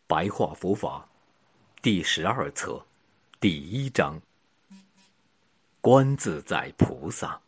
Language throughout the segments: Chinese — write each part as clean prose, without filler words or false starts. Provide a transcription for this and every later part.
白话佛法第12册第1章，观自在菩萨。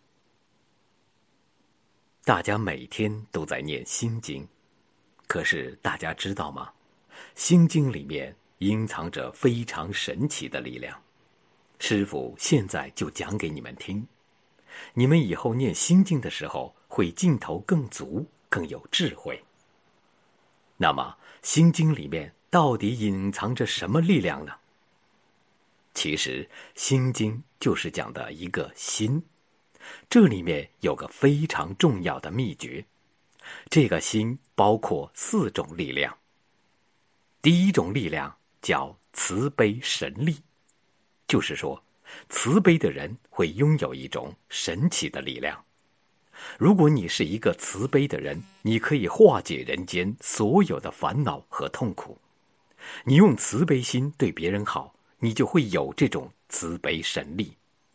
大家每天都在念心经，可是大家知道吗？心经里面隐藏着非常神奇的力量。师父现在就讲给你们听，你们以后念心经的时候会劲头更足，更有智慧。那么心经里面到底隐藏着什么力量呢？其实心经就是讲的一个心，这里面有个非常重要的秘诀。这个心包括4种力量。第一种力量叫慈悲神力，就是说慈悲的人会拥有一种神奇的力量。如果你是一个慈悲的人，你可以化解人间所有的烦恼和痛苦。你用慈悲心对别人好，你就会有这种慈悲神力。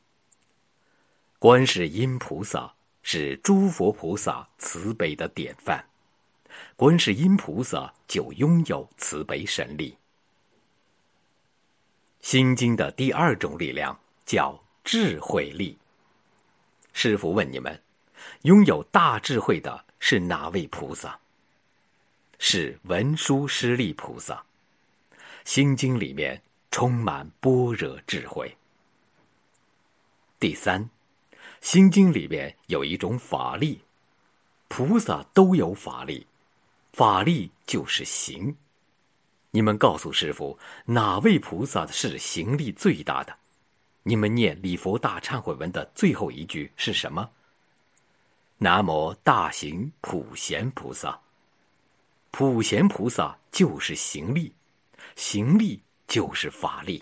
观世音菩萨是诸佛菩萨慈悲的典范，观世音菩萨就拥有慈悲神力。心经的第2种力量叫智慧力。师父问你们，拥有大智慧的是哪位菩萨？是文殊师利菩萨。心经里面充满般若智慧。第3，心经里面有一种法力，菩萨都有法力，法力就是行。你们告诉师父，哪位菩萨是行力最大的？你们念礼佛大忏悔文的最后一句是什么？南无大行普贤菩萨。普贤菩萨就是行力，行力就是法力。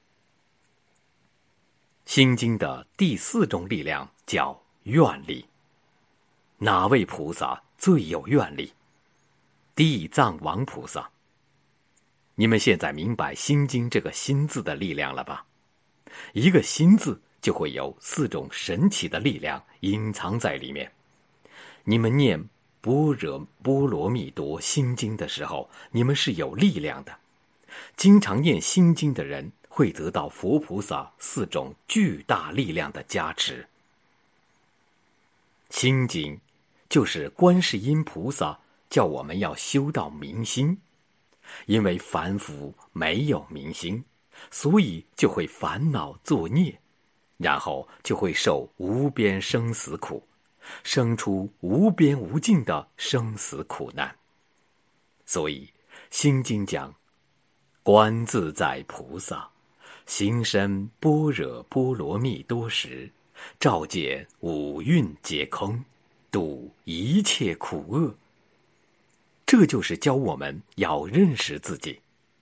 心经的第4种力量叫愿力。哪位菩萨最有愿力？地藏王菩萨。你们现在明白心经这个心字的力量了吧？一个心字就会有4种神奇的力量隐藏在里面。你们念般若波罗蜜多心经的时候，你们是有力量的。经常念心经的人会得到佛菩萨4种巨大力量的加持。心经就是观世音菩萨叫我们要修到明心，因为凡夫没有明心，所以就会烦恼作孽，然后就会受无边生死苦，生出无边无尽的生死苦难。所以心经讲，观自在菩萨行深般若波罗蜜多时，照见五蕴皆空，度一切苦厄。这就是教我们要认识自己。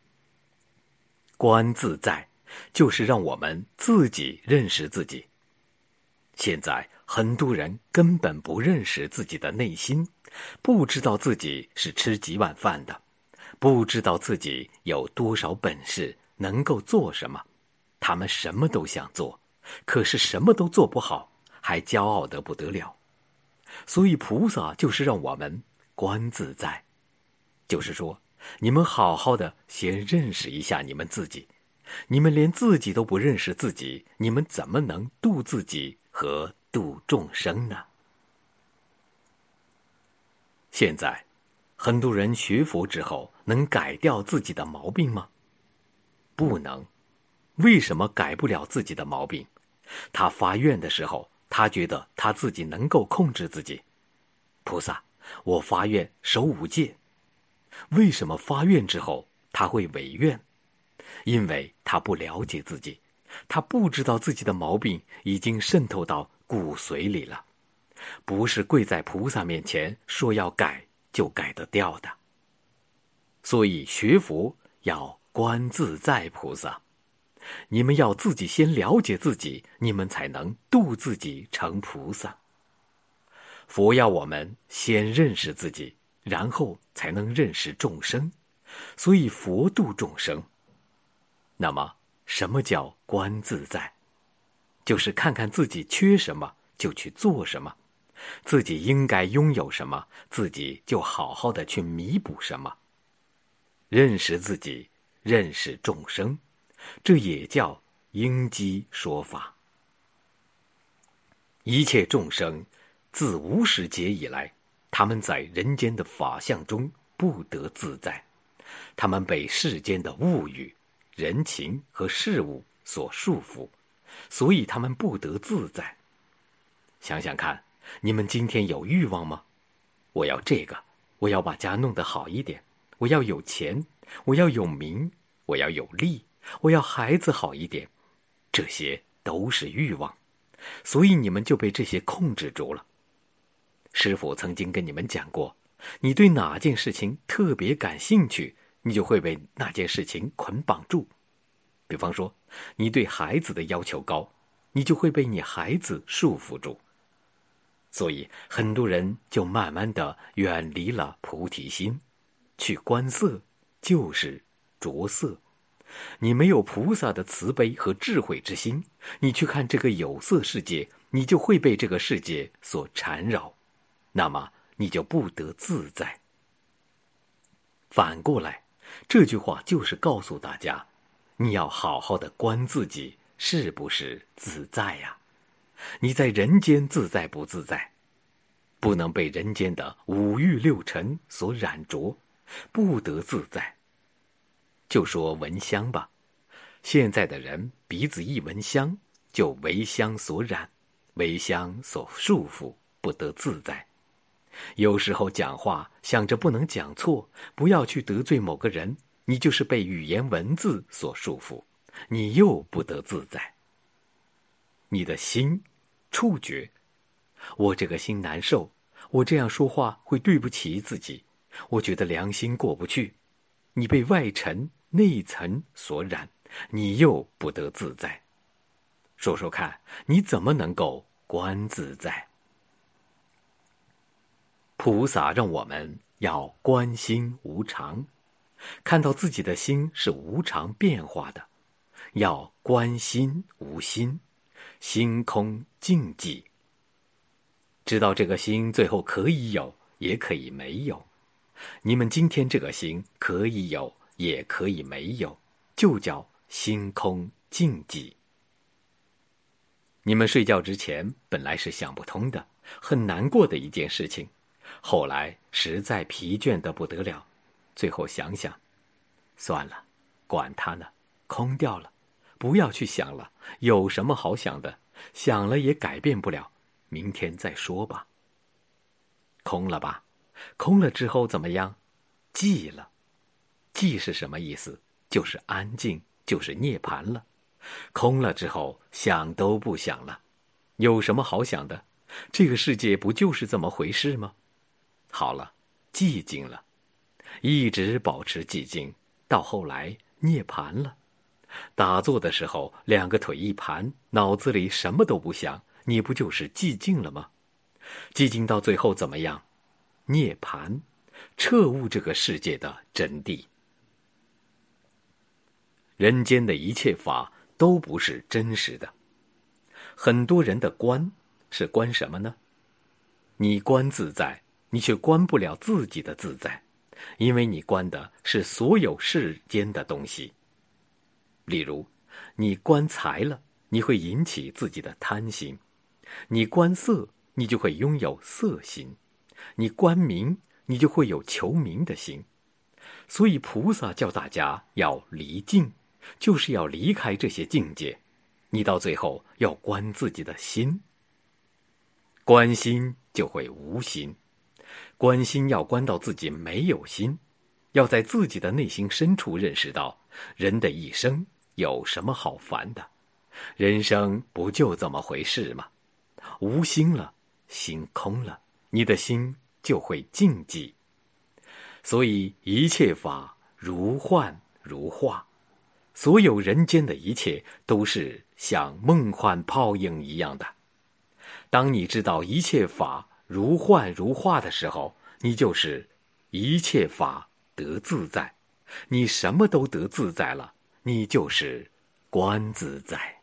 观自在就是让我们自己认识自己。现在很多人根本不认识自己的内心，不知道自己是吃几碗饭的，不知道自己有多少本事，能够做什么。他们什么都想做，可是什么都做不好，还骄傲得不得了。所以菩萨就是让我们观自在，就是说你们好好的先认识一下你们自己。你们连自己都不认识自己，你们怎么能度自己和度众生呢？现在很多人学佛之后能改掉自己的毛病吗？不能。为什么改不了自己的毛病？他发愿的时候，他觉得他自己能够控制自己。菩萨，我发愿守5戒。为什么发愿之后他会违愿？因为他不了解自己，他不知道自己的毛病已经渗透到骨髓里了，不是跪在菩萨面前说要改就改得掉的。所以学佛要观自在菩萨。你们要自己先了解自己，你们才能度自己成菩萨。佛要我们先认识自己，然后才能认识众生，所以佛度众生。那么什么叫观自在？就是看看自己缺什么就去做什么，自己应该拥有什么，自己就好好的去弥补什么。 认识自己，认识众生，这也叫应机说法。一切众生自无始劫以来，他们在人间的法相中不得自在，他们被世间的物欲、人情和事物所束缚，所以他们不得自在。想想看，你们今天有欲望吗？我要这个，我要把家弄得好一点，我要有钱，我要有名，我要有利，我要孩子好一点，这些都是欲望，所以你们就被这些控制住了。师父曾经跟你们讲过，你对哪件事情特别感兴趣，你就会被那件事情捆绑住。比方说，你对孩子的要求高，你就会被你孩子束缚住。所以很多人就慢慢的远离了菩提心，去观色就是着色。你没有菩萨的慈悲和智慧之心，你去看这个有色世界，你就会被这个世界所缠绕，那么你就不得自在。反过来，这句话就是告诉大家，你要好好的观自己是不是自在呀？你在人间自在不自在？不能被人间的五欲六尘所染着，不得自在。就说闻香吧，现在的人鼻子一闻香，就为香所染，为香所束缚，不得自在。有时候讲话想着不能讲错，不要去得罪某个人，你就是被语言文字所束缚，你又不得自在。你的心触觉，我这个心难受，我这样说话会对不起自己，我觉得良心过不去，你被外尘内层所染，你又不得自在。说说看，你怎么能够观自在？菩萨让我们要观心无常，看到自己的心是无常变化的，要观心无心，心空静寂。知道这个心最后可以有，也可以没有。你们今天这个心可以有，也可以没有，就叫心空静寂。你们睡觉之前本来是想不通的，很难过的一件事情，后来实在疲倦得不得了，最后想想，算了，管它呢，空掉了，不要去想了，有什么好想的，想了也改变不了，明天再说吧。空了吧，空了之后怎么样？寂了。寂是什么意思？就是安静，就是涅槃了。空了之后，想都不想了，有什么好想的？这个世界不就是这么回事吗？好了，寂静了，一直保持寂静，到后来涅槃了。打坐的时候，两个腿一盘，脑子里什么都不想，你不就是寂静了吗？寂静到最后怎么样？涅槃，彻悟这个世界的真谛。人间的一切法都不是真实的。很多人的观是观什么呢？你观自在，你却观不了自己的自在，因为你观的是所有世间的东西。例如，你观财了，你会引起自己的贪心；你观色，你就会拥有色心；你观名，你就会有求名的心。所以菩萨叫大家要离境，就是要离开这些境界。你到最后要观自己的心，观心就会无心。观心要观到自己没有心，要在自己的内心深处认识到，人的一生有什么好烦的？人生不就这么回事吗？无心了，心空了，你的心就会静寂。所以一切法如幻如化，所有人间的一切都是像梦幻泡影一样的。当你知道一切法如幻如化的时候，你就是一切法得自在。你什么都得自在了，你就是观自在。